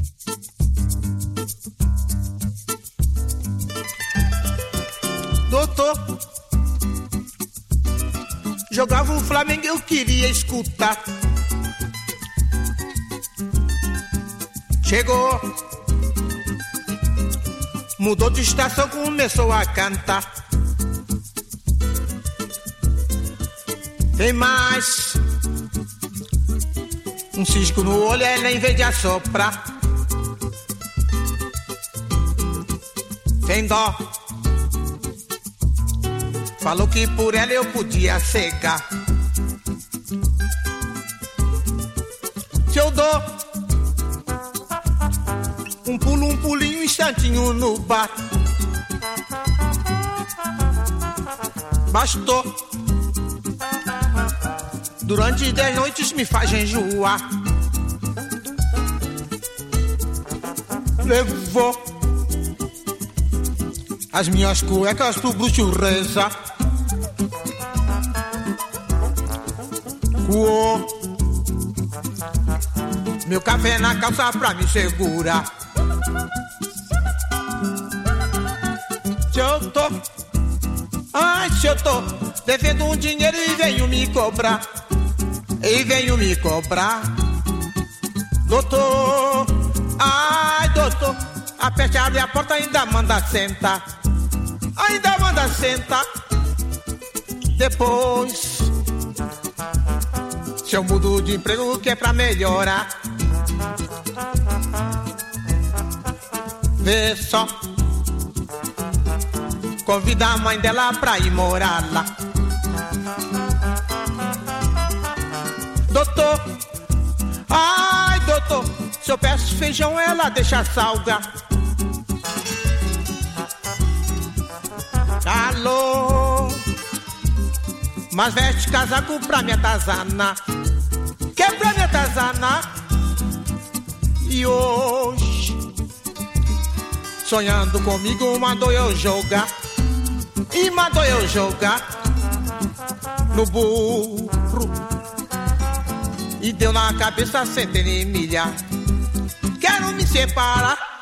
Doutor, jogava o Flamengo, eu queria escutar. Chegou, mudou de estação, começou a cantar. Tem mais um cisco no olho, ela em vez de assoprar. Tem dó, falou que por ela eu podia cegar. Se eu dou um pulinho, um instantinho no bar, bastou. Durante 10 noites me faz enjoar. Levou as minhas cuecas pro bruxo reza. Coou meu café na calça pra me segurar. Se eu tô devendo um dinheiro e venho me cobrar. E venho me cobrar. Doutor, ai doutor, aperte, abre a porta, ainda manda sentar. Ainda manda sentar. Depois, se eu mudo de emprego, que é pra melhorar. Vê só, convida a mãe dela pra ir morar lá. Doutor, ai doutor, se eu peço feijão ela deixa salgar. Alô, mas veste casaco pra me atazanar. Que é pra me atazanar? E hoje, sonhando comigo, mandou eu jogar. E mandou eu jogar no burro. E deu na cabeça centena e milha. Quero me separar.